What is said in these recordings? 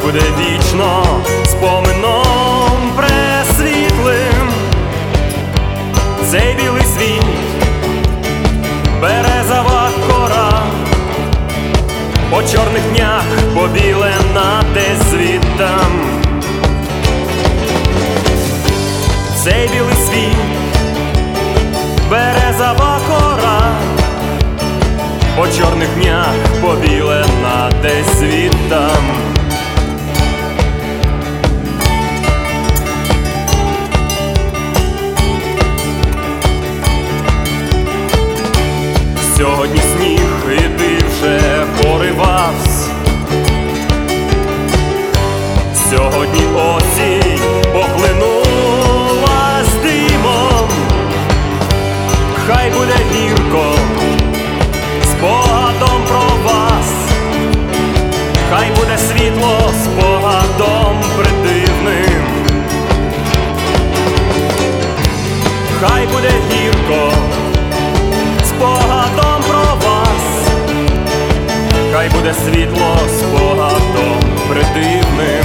буде вічно спомином пресвітлим цей білий світ, березова кора, по чорних днях побілена десь звідтам. Цей білий світ, березова кора, по чорних днях побілена десь звідтам. Сьогодні сніг і ти вже поривавсь, сьогодні осінь похлинула з димом. Хай буде гірко спогадом про вас, хай буде світло спогадом придивним. Хай буде гірко спогадом про вас, хай буде світло спогадом придивним.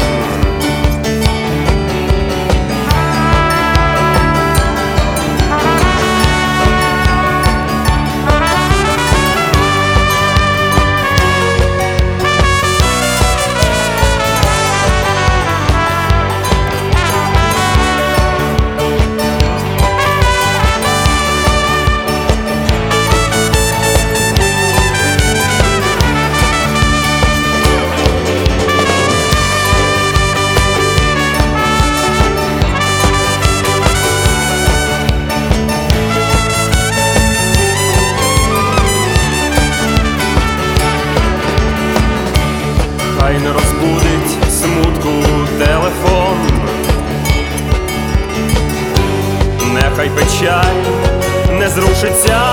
Хай не розбудить смутку телефон, нехай печаль не зрушиться